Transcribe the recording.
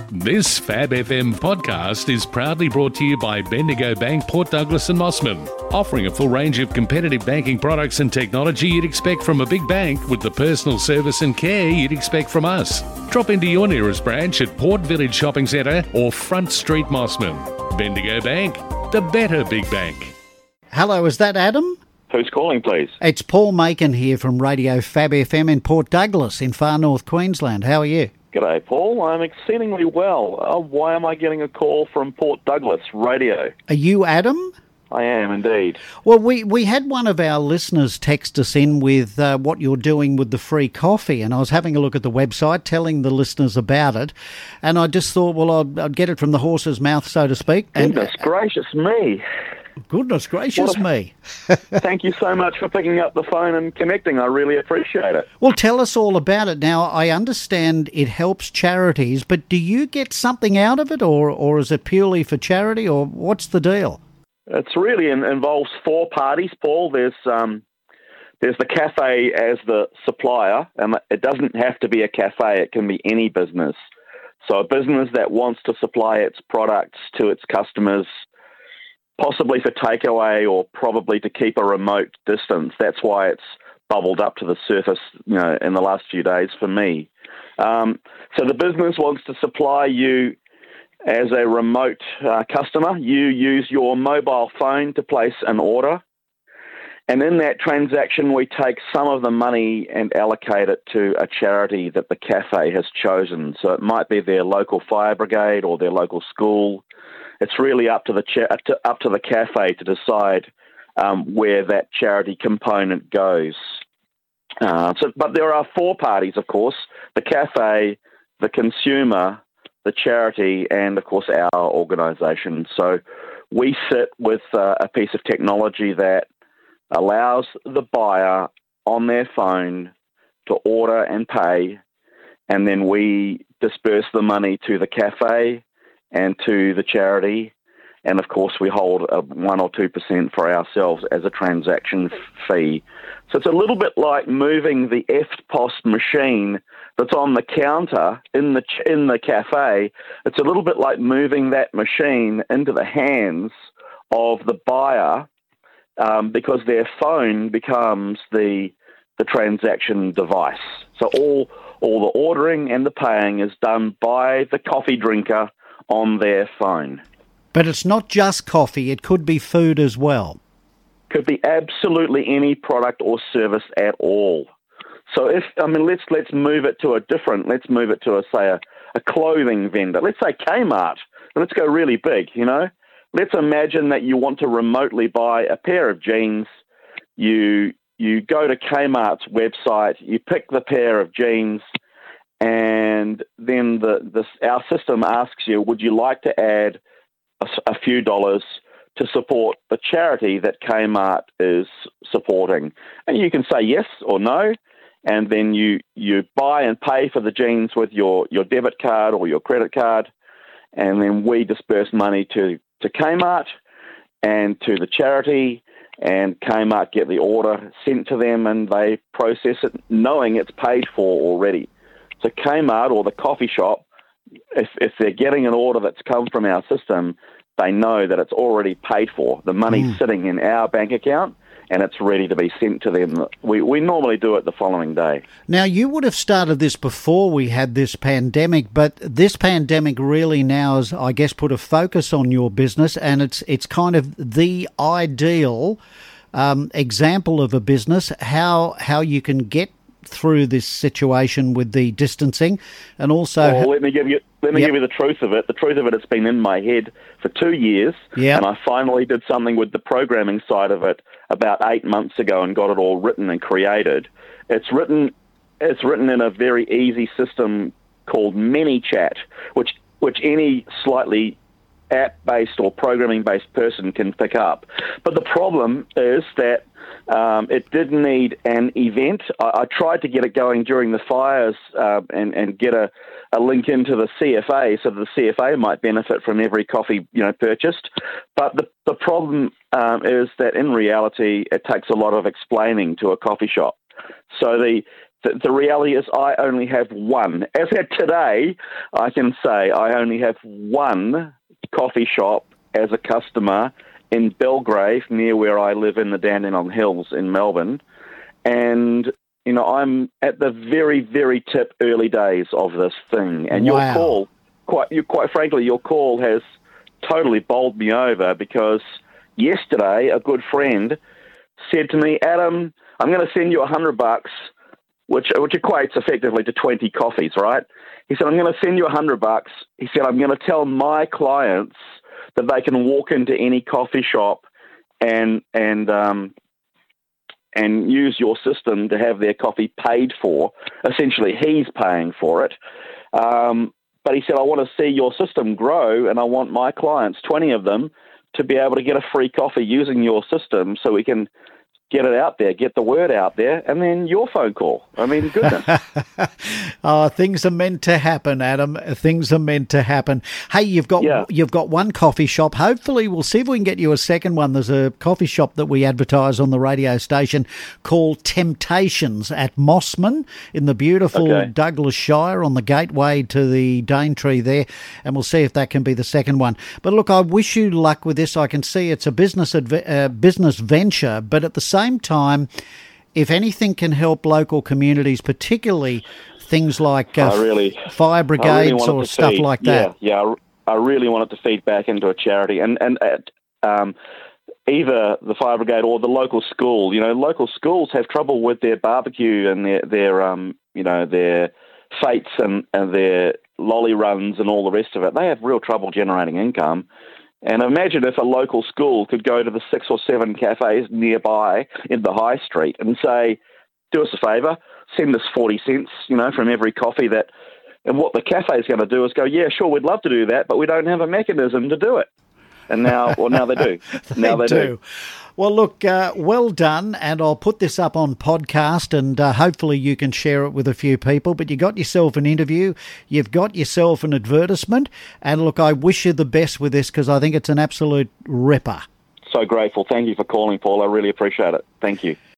This Fab FM podcast is proudly brought to you by Bendigo Bank, Port Douglas and Mossman, offering a full range of competitive banking products and technology you'd expect from a big bank with the personal service and care you'd expect from us. Drop into your nearest branch at Port Village Shopping Centre or Front Street Mossman. Bendigo Bank, the better big bank. Hello, is that Adam? Who's calling, please? It's Paul Macon here from Radio Fab FM in Port Douglas in far north Queensland. How are you? G'day, Paul. I'm exceedingly well. Why am I getting a call from Port Douglas Radio? Are you Adam? I am indeed. Well, we had one of our listeners text us in with what you're doing with the free coffee, and I was having a look at the website, telling the listeners about it, and I just thought, well, I'd get it from the horse's mouth, so to speak. Goodness gracious me. Goodness gracious me. Thank you so much for picking up the phone and connecting. I really appreciate it. Well, tell us all about it. Now, I understand it helps charities, but do you get something out of it, or is it purely for charity, or what's the deal? It's really involves four parties, Paul. There's the cafe as the supplier, and it doesn't have to be a cafe. It can be any business. So a business that wants to supply its products to its customers, possibly for takeaway or probably to keep a remote distance. That's why it's bubbled up to the surface, in the last few days for me. So the business wants to supply you as a remote customer. You use your mobile phone to place an order. And in that transaction, we take some of the money and allocate it to a charity that the cafe has chosen. So it might be their local fire brigade or their local school. It's really up to the cafe to decide where that charity component goes. But there are four parties, of course: the cafe, the consumer, the charity, and of course our organisation. So we sit with a piece of technology that allows the buyer on their phone to order and pay, and then we disperse the money to the cafe and to the charity, and of course we hold 1 or 2% for ourselves as a transaction fee. So it's a little bit like moving the EFTPOS machine that's on the counter in the cafe. It's a little bit like moving that machine into the hands of the buyer, because their phone becomes the transaction device. So all the ordering and the paying is done by the coffee drinker on their phone. But it's not just coffee, it could be food as well. Could be absolutely any product or service at all. So let's move it to a clothing vendor. Let's say Kmart. Let's go really big, Let's imagine that you want to remotely buy a pair of jeans. You go to Kmart's website, you pick the pair of jeans, and then our system asks you, would you like to add a few dollars to support the charity that Kmart is supporting? And you can say yes or no, and then you buy and pay for the jeans with your debit card or your credit card, and then we disperse money to Kmart and to the charity, and Kmart get the order sent to them and they process it knowing it's paid for already. So Kmart or the coffee shop, if they're getting an order that's come from our system, they know that it's already paid for. The money's sitting in our bank account and it's ready to be sent to them. We normally do it the following day. Now, you would have started this before we had this pandemic, but this pandemic really now has, I guess, put a focus on your business, and it's kind of the ideal example of a business, how you can get through this situation with the distancing, and also... Well, let me give you the truth of it. The truth of it, it's been in my head for 2 years, and I finally did something with the programming side of it about 8 months ago and got it all written and created. It's written in a very easy system called ManyChat, which any slightly app-based or programming-based person can pick up. But the problem is that it did need an event. I tried to get it going during the fires and get a link into the CFA so the CFA might benefit from every coffee purchased. But the problem is that in reality it takes a lot of explaining to a coffee shop. So the reality is I only have one. As at today, I can say I only have one coffee shop as a customer in Belgrave, near where I live in the Dandenong Hills in Melbourne. And, you know, I'm at the very, very early days of this thing. And Wow. your call, quite frankly, your call has totally bowled me over, because yesterday a good friend said to me, Adam, I'm going to send you $100, which equates effectively to 20 coffees, right? He said, I'm going to send you $100. He said, I'm going to tell my clients that they can walk into any coffee shop and use your system to have their coffee paid for. Essentially, he's paying for it. But he said, I want to see your system grow, and I want my clients, 20 of them, to be able to get a free coffee using your system, so we can get it out there, get the word out there, and then your phone call. I mean, goodness. Things are meant to happen, Adam. Things are meant to happen. Hey, you've got one coffee shop. Hopefully, we'll see if we can get you a second one. There's a coffee shop that we advertise on the radio station called Temptations at Mossman in the beautiful Douglas Shire, on the gateway to the Daintree there, and we'll see if that can be the second one. But look, I wish you luck with this. I can see it's a business venture, but at the same time, if anything can help local communities, particularly things like fire brigades or stuff like that. Yeah, I really wanted to feed back into a charity, and either the fire brigade or the local school. You know, local schools have trouble with their barbecue and their fetes and their lolly runs and all the rest of it. They have real trouble generating income. And imagine if a local school could go to the 6 or 7 cafes nearby in the high street and say, do us a favour, send us 40 cents, from every coffee that... And what the cafe is going to do is go, yeah, sure, we'd love to do that, but we don't have a mechanism to do it. And now they do. They do. Well, look, well done, and I'll put this up on podcast, and hopefully you can share it with a few people. But you got yourself an interview, you've got yourself an advertisement, and look, I wish you the best with this, because I think it's an absolute ripper. So grateful. Thank you for calling, Paul. I really appreciate it. Thank you.